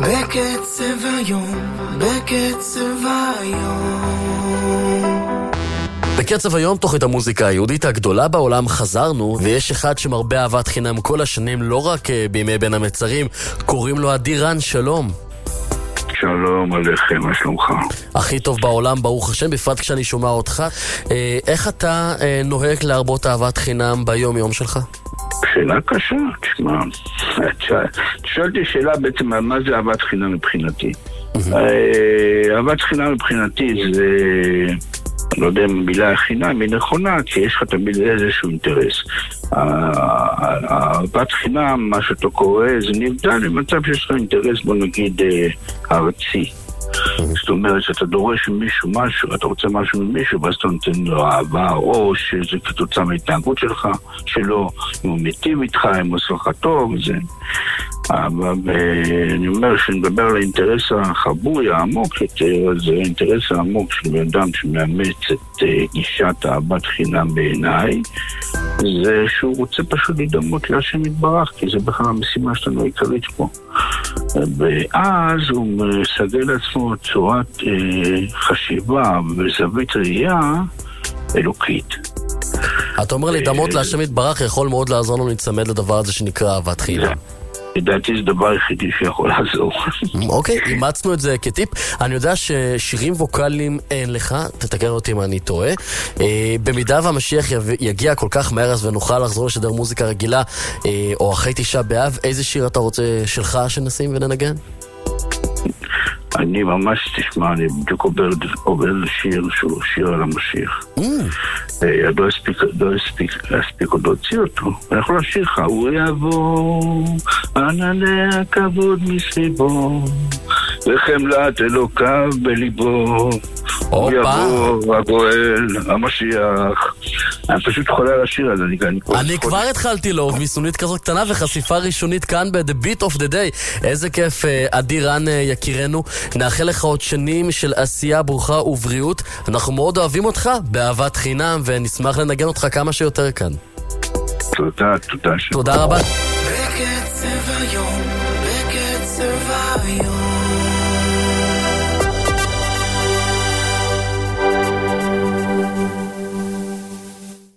בקצב היום, בקצב היום. בקצב היום, תוכנית המוזיקה היהודית הגדולה בעולם, חזרנו, ויש אחד שמרבה אהבת חינם כל השנים, לא רק בימי בין המצרים, קוראים לו אדיר רן. שלום. שלום עליכם, מה שלומך? הכי טוב בעולם, ברוך השם, בפרט כשאני שומע אותך. איך אתה נוהג להרבות אהבת חינם ביום יום שלך? שאלה קשה, תשמע. שאלתי שאלה בעצם, מה זה אהבת חינם מבחינתי? אהבת חינם מבחינתי זה, לא יודע אם מילה חינם היא נכונה, כי יש לך תמיד איזשהו אינטרס. אהבת חינם, מה שאתה קורא, זה נבדל למצב שיש לך אינטרס, בוא נגיד, ארצי. זאת אומרת שאתה דורש ממישהו משהו, אתה רוצה משהו ממישהו, ואז אתה נותן לו אהבה, או שזה כתוצאה מההתנהגות שלך, שלו, אם הוא מיטיב איתך, אם הוא עושה לך טוב, זה. אבל אני אומר שנדבר על האינטרס החבוי, העמוק יותר, זה האינטרס העמוק של אדם שמאמץ את גישת אהבת חינם בעיניי, זה שהוא רוצה פשוט להידמות להשם יתברך, כי זה בכלל המשימה שלנו העיקרית פה. ואז הוא מסגל לעצמו צורת חשיבה וזווית ראייה אלוקית. אתה אומר להידמות להשם יתברך יכול מאוד לעזור לנו להצמד לדבר הזה שנקרא אהבת חינם. לדעתי זה דבר היחידי שיכול לעזור. אוקיי, אימצנו את זה כטיפ. אני יודע ששירים ווקליים אין לך, תתקן אותי אם אני טועה. במידה והמשיח יגיע כל כך מהר ונוכל לחזור לשדר מוזיקה רגילה, או אחרי תשעה באב, איזה שיר אתה רוצה שלך שנשים וננגן? אני ממש, תשמע, אני בדיוק עובר לשיר שהוא שיר על המשיח. לא הספיק עוד להוציא אותו. אני יכול לשיר לך, הוא יבוא, ענני הכבוד מסביבו, וחמלת אלוקיו בליבו. הוא יבוא, הגואל, המשיח. אני פשוט חולה על השיר הזה. אני כבר התחלתי לו, מסונית כזאת קטנה וחשיפה ראשונית כאן ב-The Beat of the Day. איזה כיף, אדיר רן יקירנו. נאחל לך עוד שנים של עשייה ברוכה ובריאות. אנחנו מאוד אוהבים אותך באהבת חינם, ונשמח לנגן אותך כמה שיותר כאן. תודה. תודה רבה. בקצב היום, בקצב היום.